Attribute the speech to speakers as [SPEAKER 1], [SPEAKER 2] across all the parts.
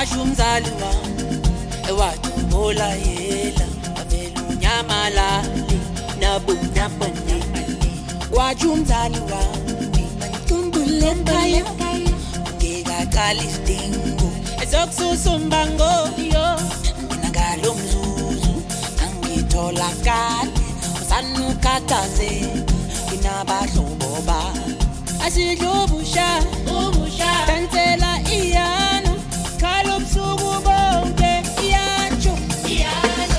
[SPEAKER 1] umzali wami ewadubola yela avela unyamalali nabumnyamane washo umzali wami ngikhumbule ekhaya ngikaqala isidingo ezokususa umbango yo mina ngalomzuzu angitholakala usanukhathaze inabahlobo ba asidlubusha dansela iyano khala ubusuku bonke iyacho iyano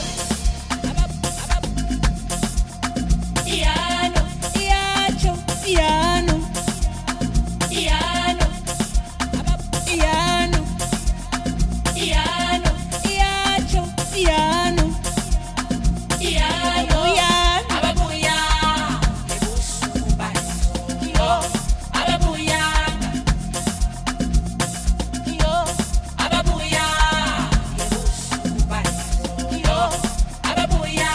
[SPEAKER 1] iyano iyacho iyano iyano iyano iyano iyacho iyano iyano ababuya ebusuba yo ababuya yo ababuya ebusuba yo ababuya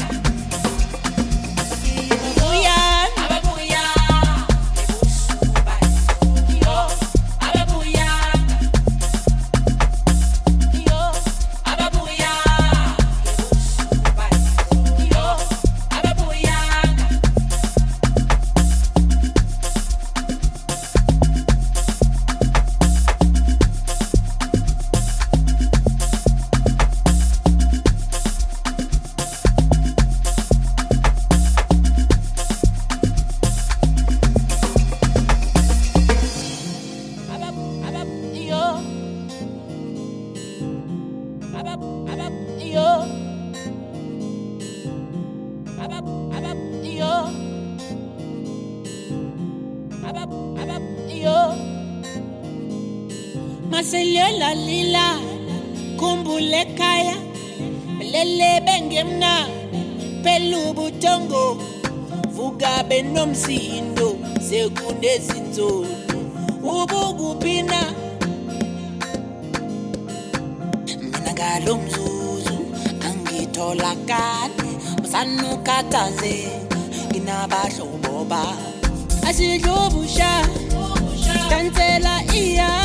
[SPEAKER 1] ababuya ababuya ebusuba yo ababuya yo ababuya ebusuba yo ababuya Maselela lila kumbule kaya lele bengemna pelubutongo vuga benomsindo sekunezinzolo ubukupina mina ngalomzuzu angitholakala usanukhathaze inabahlobo ba asidlubusha dansela iya